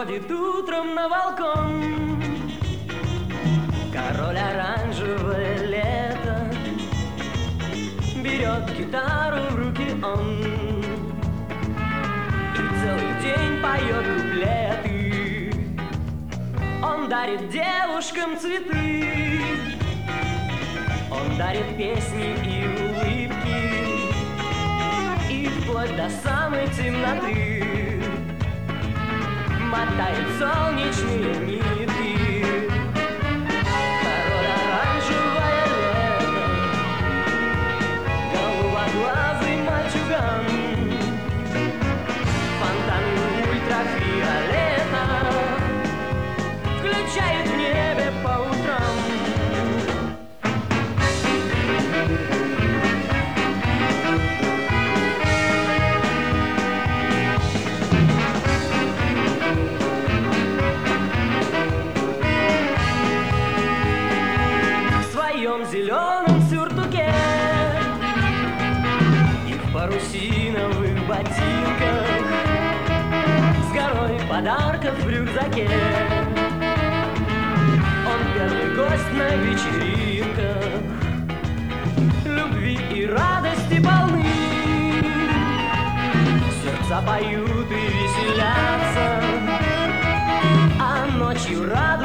выходит утром на балкон. Король оранжевое лето, берет гитару в руки он и целый день поет куплеты. Он дарит девушкам цветы, он дарит песни и улыбки, и вплоть до самой темноты мотает солнечные нитки. Король оранжевое лето, голубоглазый мальчуган, фонтаны ультрафиолета включает в небе по утрам. В своем зеленом сюртуке и в парусиновых ботинках, с горой подарков в рюкзаке, он первый гость на вечеринках. Любви и радости полны, сердца поют и веселятся, а ночью радуются